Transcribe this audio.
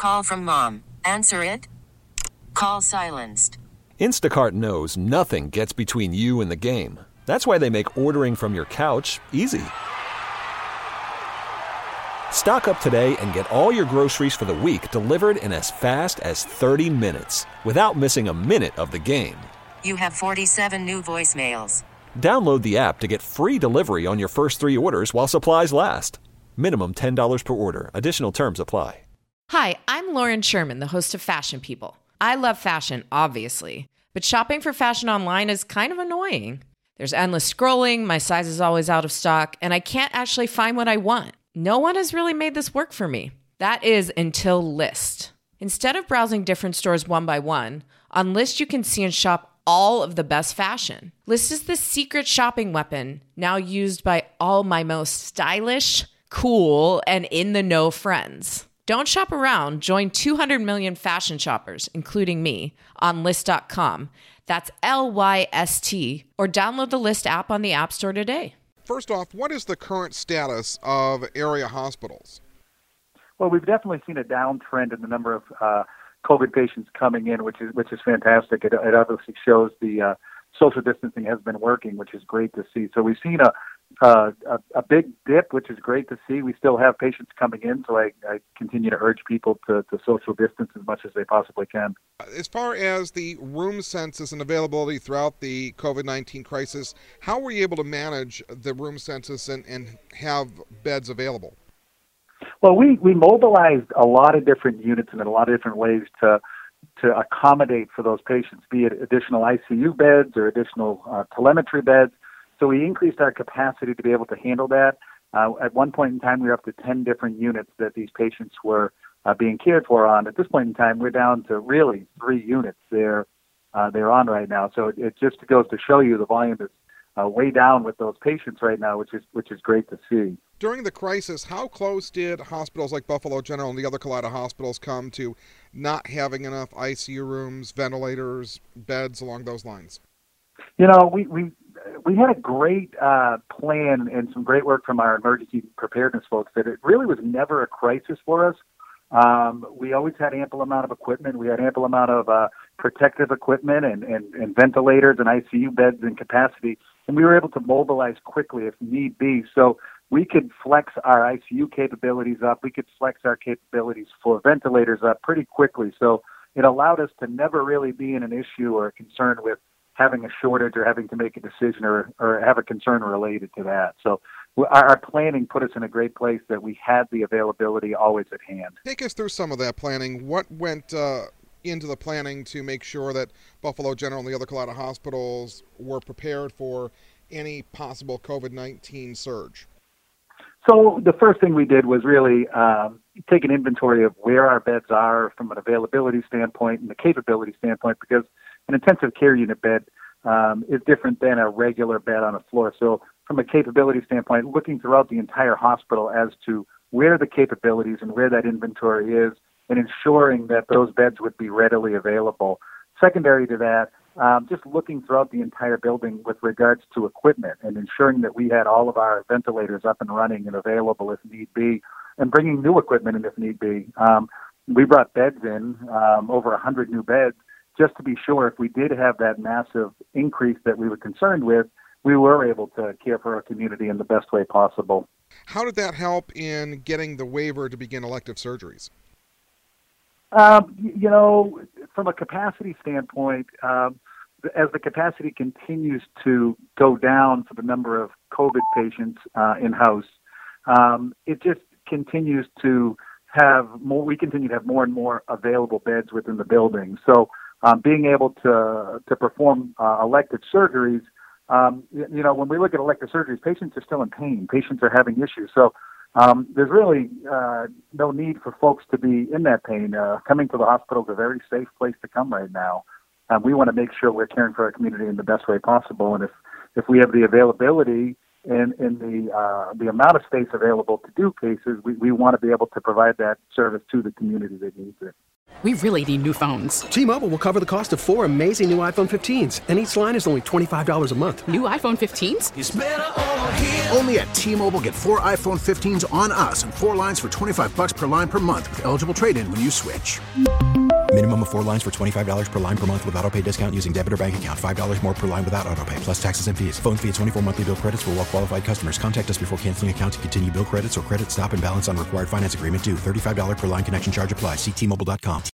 Call from mom. Answer it. Call silenced. Instacart knows nothing gets between you and the game. That's why they make ordering from your couch easy. Stock up today and get all your groceries for the week delivered in as fast as 30 minutes without missing a minute of the game. You have 47 new voicemails. Download the app to get free delivery on your first 3 orders while supplies last. Minimum $10 per order. Additional terms apply. Hi, I'm Lauren Sherman, the host of Fashion People. I love fashion, obviously, but shopping for fashion online is kind of annoying. There's endless scrolling, my size is always out of stock, and I can't actually find what I want. No one has really made this work for me. That is until Lyst. Instead of browsing different stores one by one, on Lyst you can see and shop all of the best fashion. Lyst is the secret shopping weapon now used by all my most stylish, cool, and in-the-know friends. Don't shop around. Join 200 million fashion shoppers, including me, on Lyst.com. That's Lyst, or download the Lyst app on the App Store today. First off, what is the current status of area hospitals? Well, we've definitely seen a downtrend in the number of COVID patients coming in, which is fantastic. It obviously shows the social distancing has been working, which is great to see. So we've seen a big dip, which is great to see. We still have patients coming in, so I continue to urge people to social distance as much as they possibly can. As far as the room census and availability throughout the COVID-19 crisis, how were you able to manage the room census and have beds available? Well, we mobilized a lot of different units and in a lot of different ways to accommodate for those patients, be it additional ICU beds or additional telemetry beds. So we increased our capacity to be able to handle that. At one point in time, we were up to 10 different units that these patients were being cared for on. At this point in time, we're down to really 3 units they're on right now. So it just goes to show you the volume is way down with those patients right now, which is great to see. During the crisis, how close did hospitals like Buffalo General and the other Kaleida hospitals come to not having enough ICU rooms, ventilators, beds along those lines? You know, we had a great plan and some great work from our emergency preparedness folks that it really was never a crisis for us. We always had ample amount of equipment. We had ample amount of protective equipment and ventilators and ICU beds and capacity, and we were able to mobilize quickly if need be. So we could flex our ICU capabilities up. We could flex our capabilities for ventilators up pretty quickly. So it allowed us to never really be in an issue or a concern with having a shortage or having to make a decision or have a concern related to that. So our planning put us in a great place that we had the availability always at hand. Take us through some of that planning. What went into the planning to make sure that Buffalo General and the other Kaleida hospitals were prepared for any possible COVID-19 surge? So the first thing we did was really take an inventory of where our beds are from an availability standpoint and the capability standpoint, because an intensive care unit bed is different than a regular bed on a floor. So from a capability standpoint, looking throughout the entire hospital as to where the capabilities and where that inventory is and ensuring that those beds would be readily available. Secondary to that, just looking throughout the entire building with regards to equipment and ensuring that we had all of our ventilators up and running and available if need be, and bringing new equipment in if need be. We brought beds in, over 100 new beds, just to be sure if we did have that massive increase that we were concerned with, we were able to care for our community in the best way possible. How did that help in getting the waiver to begin elective surgeries? You know, from a capacity standpoint, as the capacity continues to go down for the number of COVID patients in-house, it just continues to have more. We continue to have more and more available beds within the building. So being able to perform elective surgeries, you know, when we look at elective surgeries, patients are still in pain. Patients are having issues. So there's really no need for folks to be in that pain. Coming to the hospital is a very safe place to come right now. We want to make sure we're caring for our community in the best way possible. And if we have the availability and the amount of space available to do cases, we want to be able to provide that service to the community that needs it. We really need new phones. T-Mobile will cover the cost of 4 amazing new iPhone 15s, and each line is only $25 a month. New iPhone 15s? It's better over here. Only at T-Mobile, get 4 iPhone 15s on us and 4 lines for $25 per line per month with eligible trade-in when you switch. Minimum of 4 lines for $25 per line per month with autopay discount using debit or bank account. $5 more per line without autopay, plus taxes and fees. Phone fee at 24 monthly bill credits for well-qualified customers. Contact us before canceling account to continue bill credits or credit stop and balance on required finance agreement due. $35 per line connection charge applies. See T-Mobile.com.